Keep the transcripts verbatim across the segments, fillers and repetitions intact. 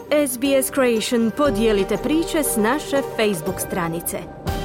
S B S Creation podijelite priče s naše Facebook stranice.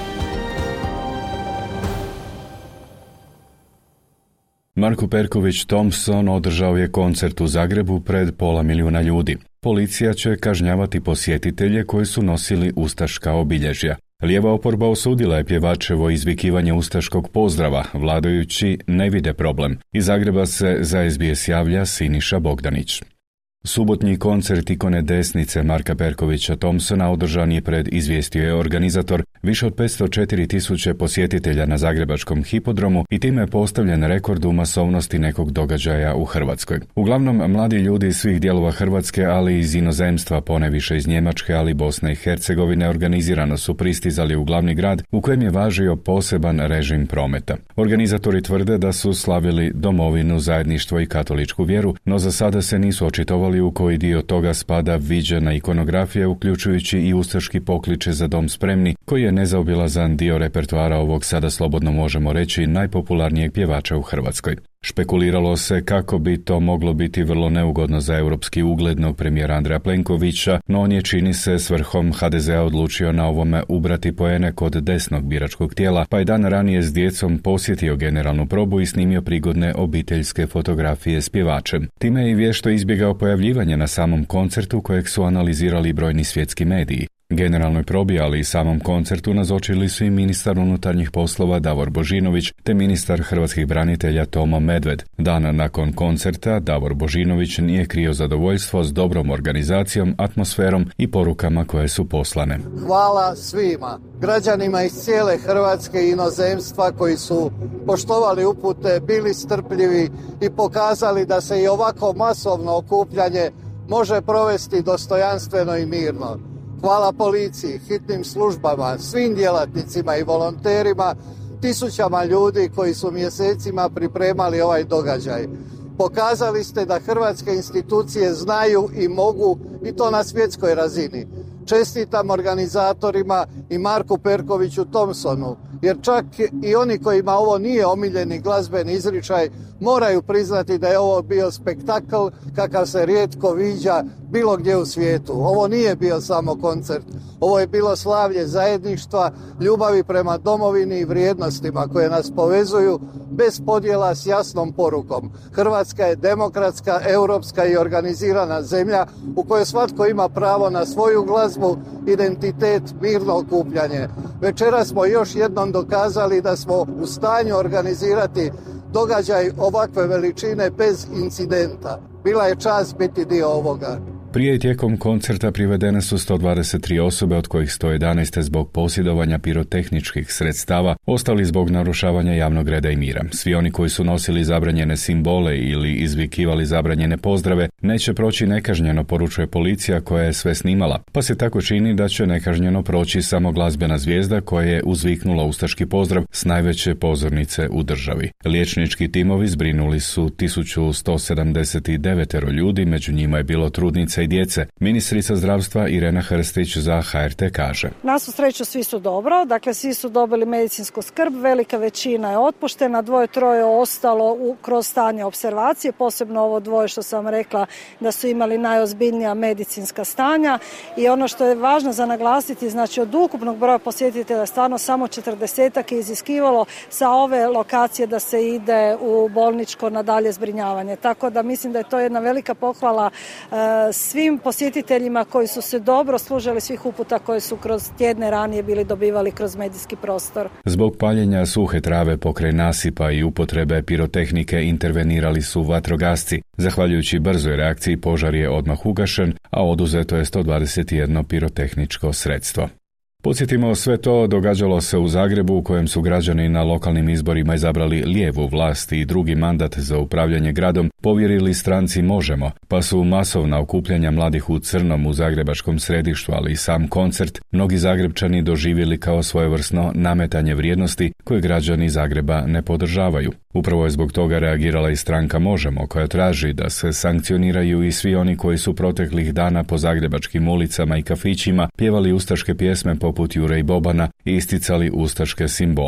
Marko Perković Thompson održao je koncert u Zagrebu pred pola milijuna ljudi. Policija će kažnjavati posjetitelje koji su nosili ustaška obilježja. Lijeva oporba osudila je pjevačevo izvikivanje ustaškog pozdrava, vladajući ne vide problem. Iz Zagreba se za S B S javlja Siniša Bogdanić. Subotnji koncert ikone desnice Marka Perkovića Thompsona održan je pred, izvijestio je organizator, više od petsto četiri tisuće posjetitelja na zagrebačkom hipodromu i time je postavljen rekord u masovnosti nekog događaja u Hrvatskoj. Uglavnom, mladi ljudi iz svih dijelova Hrvatske, ali i iz inozemstva, poneviše iz Njemačke, ali i Bosne i Hercegovine, organizirano su pristizali u glavni grad u kojem je važio poseban režim prometa. Organizatori tvrde da su slavili domovinu, zajedništvo i katoličku vjeru, no za sada se nisu očitovali u koji dio toga spada viđena ikonografija, uključujući i ustaški pokliče za dom spremni, koji je nezaobilazan dio repertoara ovog, sada slobodno možemo reći, najpopularnijeg pjevača u Hrvatskoj. Špekuliralo se kako bi to moglo biti vrlo neugodno za europski uglednog premijera Andreja Plenkovića, no on je, čini se, s vrhom H D Z A odlučio na ovome ubrati poene kod desnog biračkog tijela, pa je dan ranije s djecom posjetio generalnu probu i snimio prigodne obiteljske fotografije s pjevačem. Time je i vješto izbjegao pojavljivanje na samom koncertu kojeg su analizirali brojni svjetski mediji. Generalnoj probi, ali i samom koncertu nazočili su i ministar unutarnjih poslova Davor Božinović te ministar hrvatskih branitelja Tomo Medved. Dana nakon koncerta Davor Božinović nije krio zadovoljstvo s dobrom organizacijom, atmosferom i porukama koje su poslane. Hvala svima, građanima iz cijele Hrvatske i inozemstva koji su poštovali upute, bili strpljivi i pokazali da se i ovako masovno okupljanje može provesti dostojanstveno i mirno. Hvala policiji, hitnim službama, svim djelatnicima i volonterima, tisućama ljudi koji su mjesecima pripremali ovaj događaj. Pokazali ste da hrvatske institucije znaju i mogu, i to na svjetskoj razini. Čestitam organizatorima i Marku Perkoviću Thompsonu, jer čak i oni kojima ovo nije omiljeni glazbeni izričaj moraju priznati da je ovo bio spektakl kakav se rijetko viđa bilo gdje u svijetu. Ovo nije bio samo koncert, ovo je bilo slavlje zajedništva, ljubavi prema domovini i vrijednostima koje nas povezuju bez podjela, s jasnom porukom. Hrvatska je demokratska, europska i organizirana zemlja u kojoj svatko ima pravo na svoju glazbu, identitet, mirno okupljanje. Večeras smo još jednom dokazali da smo u stanju organizirati događaj ovakve veličine bez incidenta. Bila je čast biti dio ovoga. Prije i tijekom koncerta privedene su sto dvadeset tri osobe, od kojih sto jedanaest zbog posjedovanja pirotehničkih sredstava, ostali zbog narušavanja javnog reda i mira. Svi oni koji su nosili zabranjene simbole ili izvikivali zabranjene pozdrave neće proći nekažnjeno, poručuje policija koja je sve snimala, pa se tako čini da će nekažnjeno proći samo glazbena zvijezda koja je uzviknula ustaški pozdrav s najveće pozornice u državi. Liječnički timovi zbrinuli su tisuću sto sedamdeset devet ljudi, među njima je bilo trudnica i djece. Ministrica zdravstva Irena Hrstić za H R T kaže: Na svu sreću svi su dobro, dakle svi su dobili medicinsku skrb, velika većina je otpuštena, dvoje troje ostalo u, kroz stanje opservacije, posebno ovo dvoje što sam rekla da su imali najozbiljnija medicinska stanja. I ono što je važno za naglasiti, znači od ukupnog broja posjetitelja stvarno samo četrdesetak je iziskivalo sa ove lokacije da se ide u bolničko na dalje zbrinjavanje. Tako da mislim da je to jedna velika pohvala uh, svim posjetiteljima koji su se dobro služili svih uputa koje su kroz tjedne ranije bili dobivali kroz medijski prostor. Zbog paljenja suhe trave pokraj nasipa i upotrebe pirotehnike intervenirali su vatrogasci. Zahvaljujući brzoj reakciji požar je odmah ugašen, a oduzeto je sto dvadeset jedno pirotehničko sredstvo. Podsjetimo, sve to događalo se u Zagrebu u kojem su građani na lokalnim izborima izabrali lijevu vlast i drugi mandat za upravljanje gradom povjerili stranci Možemo, pa su masovna okupljanja mladih u crnom u zagrebačkom središtu, ali i sam koncert, mnogi Zagrebčani doživjeli kao svojevrsno nametanje vrijednosti koje građani Zagreba ne podržavaju. Upravo je zbog toga reagirala i stranka Možemo, koja traži da se sankcioniraju i svi oni koji su proteklih dana po zagrebačkim ulicama i kafićima pjevali ustaške pjesme poput Jure i Bobana i isticali ustaške simbole.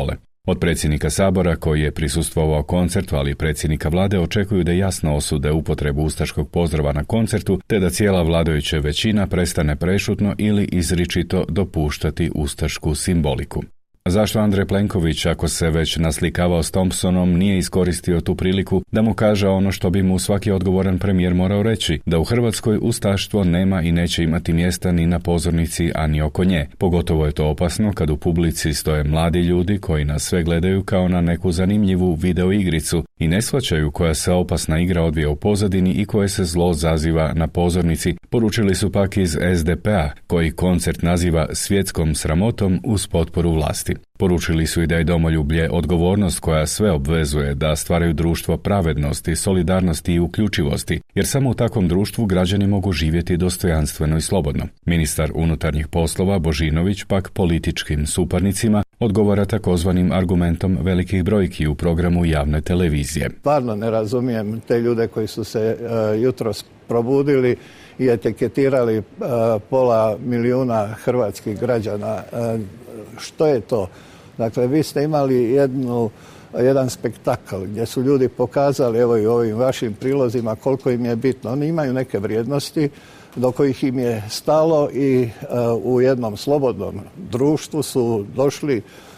Od predsjednika Sabora, koji je prisustvovao koncertu, ali i predsjednika vlade, očekuju da jasno osude upotrebu ustaškog pozdrava na koncertu, te da cijela vladajuća većina prestane prešutno ili izričito dopuštati ustašku simboliku. Zašto Andrej Plenković, ako se već naslikavao s Thompsonom, nije iskoristio tu priliku da mu kaže ono što bi mu svaki odgovoran premijer morao reći, da u Hrvatskoj ustaštvo nema i neće imati mjesta ni na pozornici, a ni oko nje. Pogotovo je to opasno kad u publici stoje mladi ljudi koji nas sve gledaju kao na neku zanimljivu video igricu i ne shvaćaju koja se opasna igra odvija u pozadini i koje se zlo zaziva na pozornici, poručili su pak iz es de pe a, koji koncert naziva svjetskom sramotom uz potporu vlasti. Poručili su i da je domoljublje odgovornost koja sve obvezuje da stvaraju društvo pravednosti, solidarnosti i uključivosti, jer samo u takvom društvu građani mogu živjeti dostojanstveno i slobodno. Ministar unutarnjih poslova Božinović pak političkim suparnicima odgovara takozvanim argumentom velikih brojki u programu javne televizije. Stvarno ne razumijem te ljude koji su se uh, jutros probudili i etiketirali uh, pola milijuna hrvatskih građana. Uh, što je to? Dakle, vi ste imali jednu, jedan spektakl gdje su ljudi pokazali, evo i ovim vašim prilozima, koliko im je bitno. Oni imaju neke vrijednosti do kojih im je stalo i uh, u jednom slobodnom društvu su došli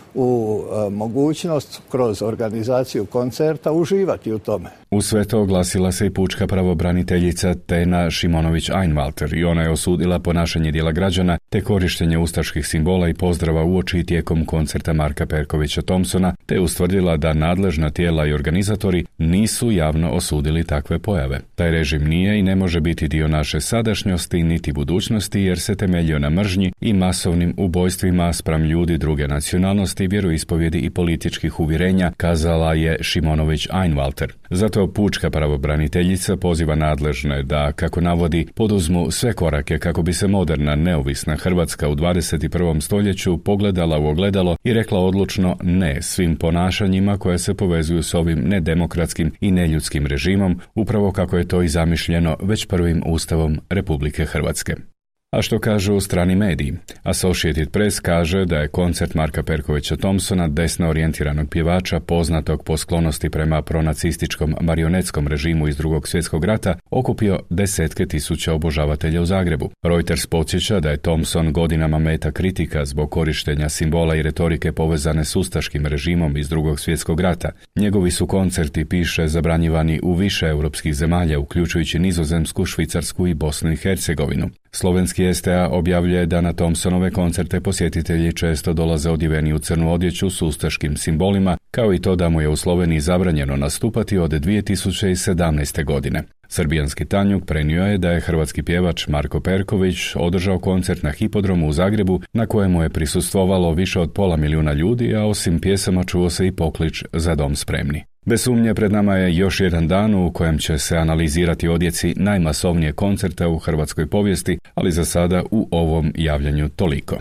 u uh, mogućnost kroz organizaciju koncerta uživati u tome. U sve to oglasila se i pučka pravobraniteljica Tena Šimonović-Einwalter i ona je osudila ponašanje dijela građana te korištenje ustaških simbola i pozdrava uoči i tijekom koncerta Marka Perkovića Thompsona, te ustvrdila da nadležna tijela i organizatori nisu javno osudili takve pojave. Taj režim nije i ne može biti dio naše sadašnjosti niti budućnosti jer se temeljio na mržnji i masovnim ubojstvima spram ljudi druge nacionalnosti, vjeroispovjedi i političkih uvjerenja, kazala je Šimonović-Einwalter. Zato pučka pravobraniteljica poziva nadležne da, kako navodi, poduzmu sve korake kako bi se moderna, neovisna Hrvatska u dvadeset prvom stoljeću pogledala u ogledalo i rekla odlučno ne svim ponašanjima koje se povezuju s ovim nedemokratskim i neljudskim režimom, upravo kako je to i zamišljeno već prvim Ustavom Republike Hrvatske. A što kažu strani mediji? Associated Press kaže da je koncert Marka Perkovića Thompsona, desno orijentiranog pjevača, poznatog po sklonosti prema pronacističkom marionetskom režimu iz Drugog svjetskog rata, okupio desetke tisuća obožavatelja u Zagrebu. Reuters podsjeća da je Thompson godinama meta kritika zbog korištenja simbola i retorike povezane s ustaškim režimom iz Drugog svjetskog rata. Njegovi su koncerti, piše, zabranjivani u više europskih zemalja, uključujući Nizozemsku, Švicarsku i Bosnu i Hercegovinu. Slovenski es te a objavljuje da na Thompsonove koncerte posjetitelji često dolaze odjeveni u crnu odjeću s ustaškim simbolima, kao i to da mu je u Sloveniji zabranjeno nastupati od dvije tisuće sedamnaeste. godine. Srbijanski Tanjug prenio je da je hrvatski pjevač Marko Perković održao koncert na Hipodromu u Zagrebu na kojemu je prisustvovalo više od pola milijuna ljudi, a osim pjesama čuo se i poklič Za dom spremni. Bez sumnje pred nama je još jedan dan u kojem će se analizirati odjeci najmasovnije koncerta u hrvatskoj povijesti, ali za sada u ovom javljanju toliko.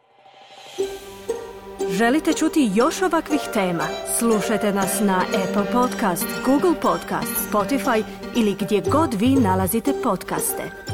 Želite čuti još ovakvih tema? Slušajte nas na Apple Podcast, Google Podcast, Spotify ili gdje god vi nalazite podcaste.